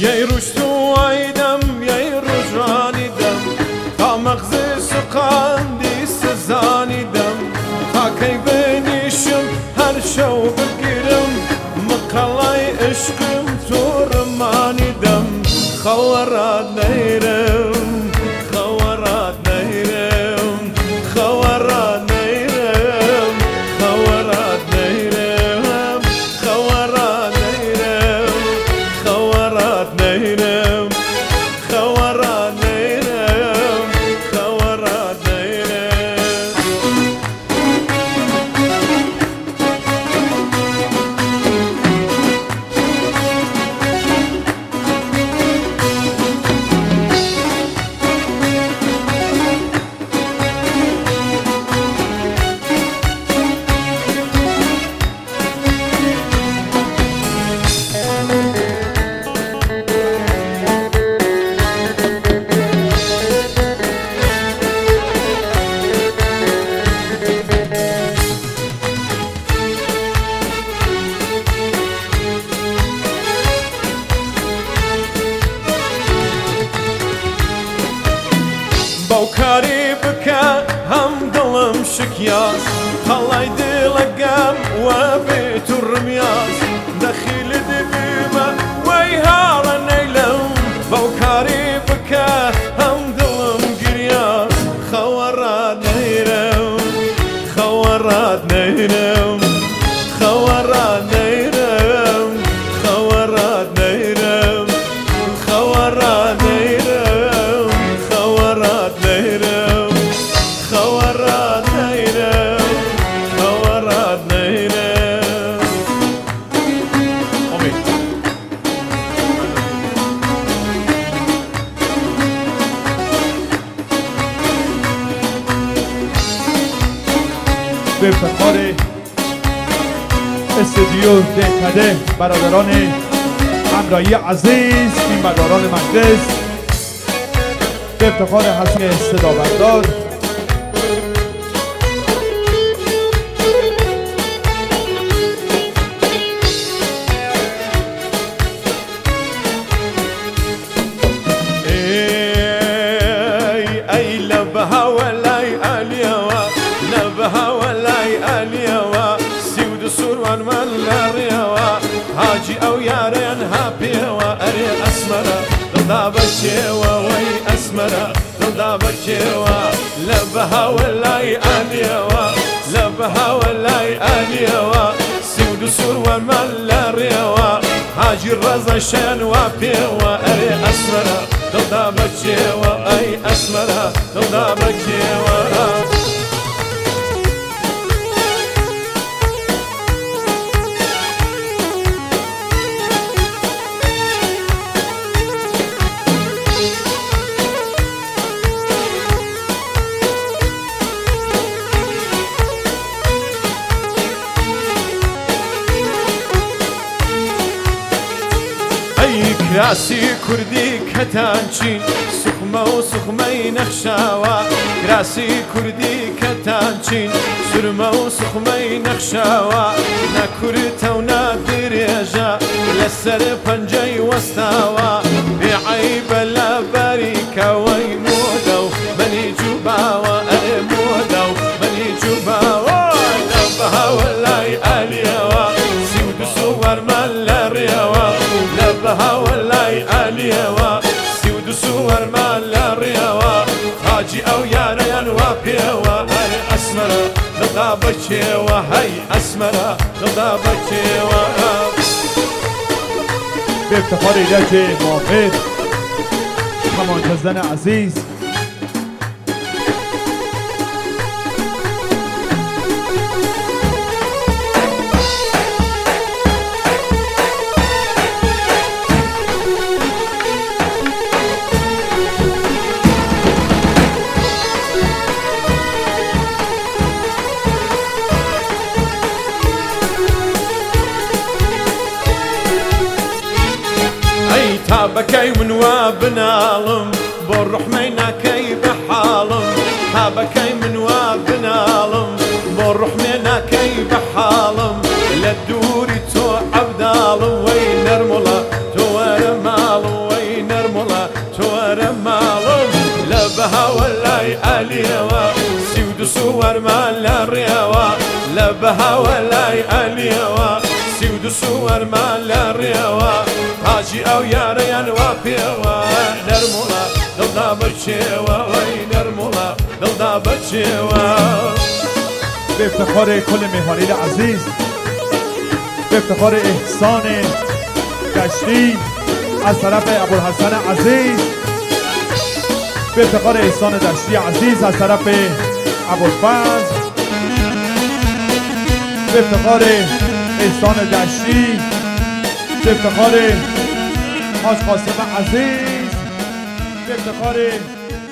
يروشتو عيدم يروجاني دم تا مغزي سقاندي سزاني دم تا كي بنيشم هر شو بقرم مقلاي عشقم تورماني دم خوارات نيرم خوارات نيرم خوارات نيرم خوارات نيرم خوارات نيرم خوارات نيرم خوارات نيرم خوارات نيرم بوكاري بكا هم ظلم شكياس خلاي دلقام وبيت الرمياس دخيل دبيبه ويهار النيلم بوكاري بكا هم ظلم قرياس خوارات نيرم خوارات نيرم خوارات نيرم خوارات نيرم خوارات نيرم خوارات نيرم خوارات نيرم خوارات نيرم امید به افتخار استودیو دهکده برادران همراهی عزیز فیلمبرداران مجلس، به افتخار حسین صدابردار، اي لبها ولاي اليوا لبها ولاي اليوا سيود سروان ملا ريوا هاجي او يارين هابيوا اري اسمرا ضدا بكيوا وي اسمرا ضدا بكيوا لبها ولاي اليوا لبها ولاي اليوا سيود سروان ملا ريوا هاجي الرزا شان وابيوا اري اسمرا ضدا بكيوا اي اسمرا ضدا بكيوا كراسي كردي كتانشين سخمة وسخمي نخشاوا كراسي كردي كتانشين سرمة وسخمي نخشاوا نكرت ونادريجا لسر بنجي وستاوا بعيب لا بريكا ويمودو بني جباوا مودو بني جباوا نبها ولاي اليوا سيود صور ملا ريوا لبها ولاي اليوا سيود صور مال ريوا حاجي او ياريان وابيوا هاي اسمرا ضدا بكيوا هاي اسمرا ضدا بكيوا به افتخار ایرج موافق کمانچه‌زن عزیز بكي من وابنالم بروح مينا كي بحالم بكي من وابنالم بروح مينا كي بحالم لدوري تو عبدالم وين نرملا تو ورمالم ولاي أنيوا سيود سوار مال الريوا هاجي أو ياريان وابيوا نرمولا دلدا بچيوا وي نرمولا دلدا بچيوا به افتخار کل مهمانین عزیز، به افتخار احسان دشتی از طرف ابوالحسن عزیز، به افتخار احسان دشتی عزیز از طرف ابوالفضل، به افتخار احسان دشتی، به افتخار حاج قاسم عزیز، به افتخار